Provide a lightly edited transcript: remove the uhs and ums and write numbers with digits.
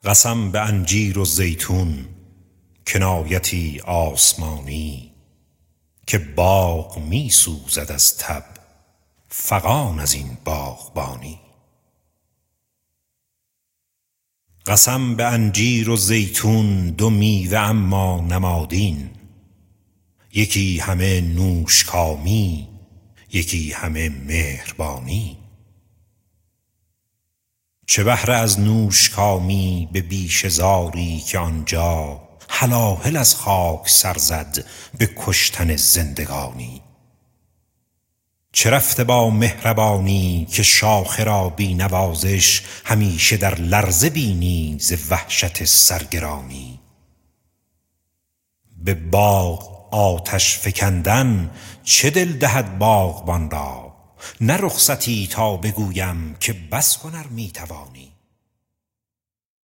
قسم به انجیر و زیتون کنایتی آسمانی، که باغ می سوزد از تب فغان از این باغبانی. قسم به انجیر و زیتون دو میوه اما نمادین، یکی همه نوشکامی یکی همه مهربانی. چه بهره از نوشکامی به بیشه زاری که آنجا هلاهل از خاک سر زد به کشتن زندگانی. چه رفته با مهربانی که شاخه را بی نوازش همیشه در لرزه بینی ز وحشت سرگرانی. به باغ آتش فکندن چه دل دهد باغبان را، نه رخصتی تا بگویم که بس هنر می توانی.